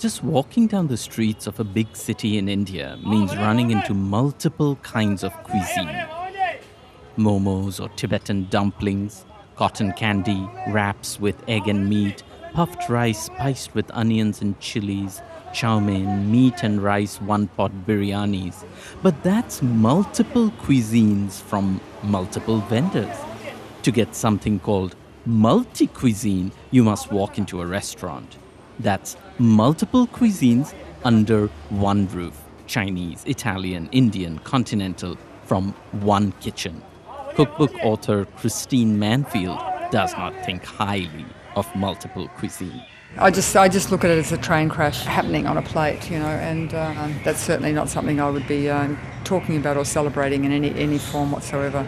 Just walking down the streets of a big city in India means running into multiple kinds of cuisine. Momos or Tibetan dumplings, cotton candy, wraps with egg and meat, puffed rice spiced with onions and chilies, chow mein, meat and rice one-pot biryanis. But that's multiple cuisines from multiple vendors. To get something called multi-cuisine, you must walk into a restaurant. That's multiple cuisines under one roof. Chinese, Italian, Indian, continental, from one kitchen. Cookbook author Christine Manfield does not think highly of multiple cuisine. I just look at it as a train crash happening on a plate, and that's certainly not something I would be talking about or celebrating in any form whatsoever.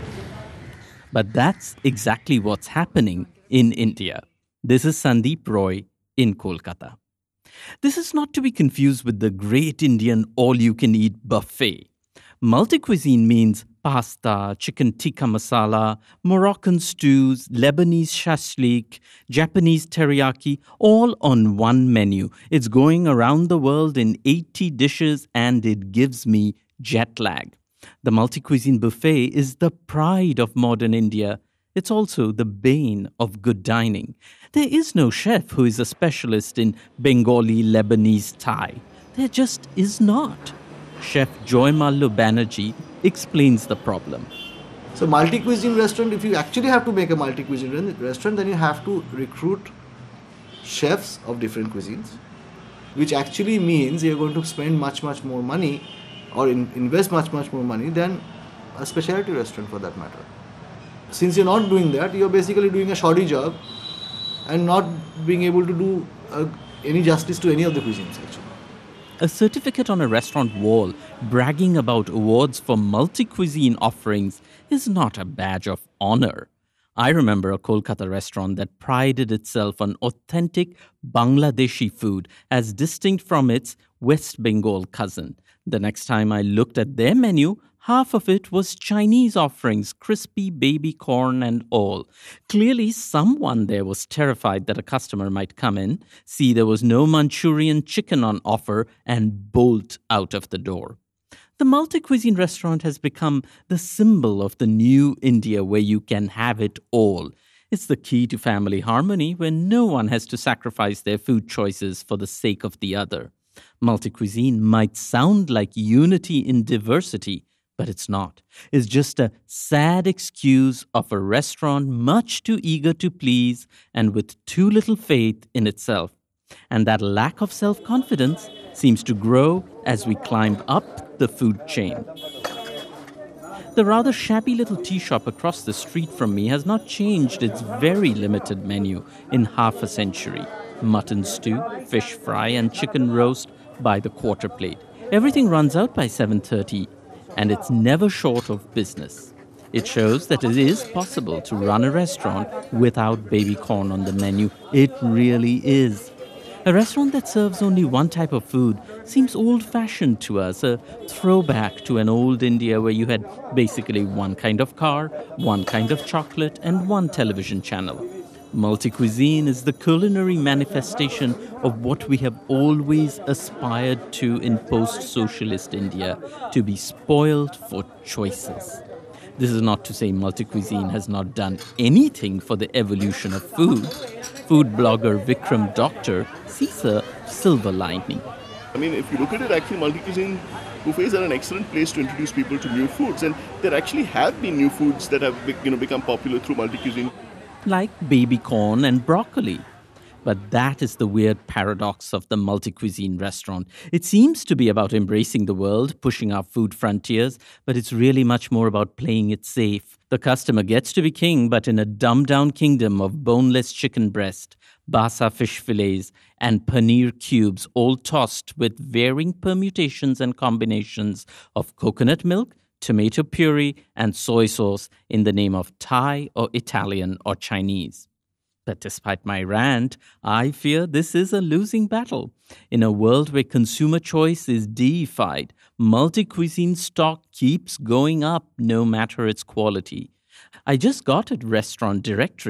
But that's exactly what's happening in India. This is Sandeep Roy in Kolkata. This is not to be confused with the Great Indian all-you-can-eat buffet. Multi-cuisine means pasta, chicken tikka masala, Moroccan stews, Lebanese shashlik, Japanese teriyaki, all on one menu. It's going around the world in 80 dishes and it gives me jet lag. The multi-cuisine buffet is the pride of modern India. It's also the bane of good dining. There is no chef who is a specialist in Bengali, Lebanese, Thai. There just is not. Chef Joy Mallu Banerjee explains the problem. So multi-cuisine restaurant, if you actually have to make a multi-cuisine restaurant, then you have to recruit chefs of different cuisines, which actually means you're going to spend much more money or invest much more money than a specialty restaurant for that matter. Since you're not doing that, you're basically doing a shoddy job and not being able to do any justice to any of the cuisines actually. A certificate on a restaurant wall bragging about awards for multi-cuisine offerings is not a badge of honor. I remember a Kolkata restaurant that prided itself on authentic Bangladeshi food as distinct from its West Bengal cousin. The next time I looked at their menu, half of it was Chinese offerings, crispy baby corn and all. Clearly, someone there was terrified that a customer might come in, see there was no Manchurian chicken on offer, and bolt out of the door. The multi-cuisine restaurant has become the symbol of the new India where you can have it all. It's the key to family harmony where no one has to sacrifice their food choices for the sake of the other. Multi-cuisine might sound like unity in diversity, but it's not. It's just a sad excuse of a restaurant much too eager to please and with too little faith in itself. And that lack of self-confidence seems to grow as we climb up the food chain. The rather shabby little tea shop across the street from me has not changed its very limited menu in half a century. Mutton stew, fish fry and chicken roast by the quarter plate. Everything runs out by 7:30 and it's never short of business. It shows that it is possible to run a restaurant without baby corn on the menu. It really is. A restaurant that serves only one type of food seems old-fashioned to us, a throwback to an old India where you had basically one kind of car, one kind of chocolate, and one television channel. Multi-cuisine is the culinary manifestation of what we have always aspired to in post-socialist India, to be spoiled for choices. This is not to say multi-cuisine has not done anything for the evolution of food. Food blogger Vikram Doctor sees a silver lining. I mean, if you look at it, actually multi-cuisine buffets are an excellent place to introduce people to new foods. And there actually have been new foods that have become popular through multi-cuisine. Like baby corn and broccoli. But that is the weird paradox of the multi-cuisine restaurant. It seems to be about embracing the world, pushing our food frontiers, but it's really much more about playing it safe. The customer gets to be king, but in a dumbed-down kingdom of boneless chicken breast, basa fish fillets, and paneer cubes, all tossed with varying permutations and combinations of coconut milk, tomato puree, and soy sauce in the name of Thai or Italian or Chinese. But despite my rant, I fear this is a losing battle. In a world where consumer choice is deified, multi-cuisine stock keeps going up no matter its quality. I just got a restaurant directory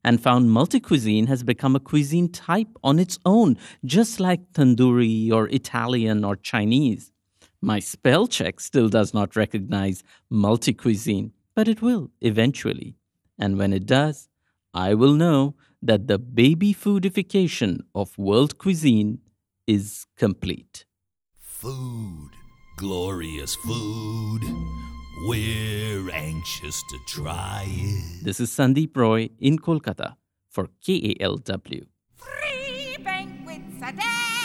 and found multi-cuisine has become a cuisine type on its own, just like tandoori or Italian or Chinese. My spell check still does not recognize multi-cuisine, but it will eventually. And when it does, I will know that the baby foodification of world cuisine is complete. Food, glorious food. We're anxious to try it. This is Sandeep Roy in Kolkata for KALW. Free banquets a day.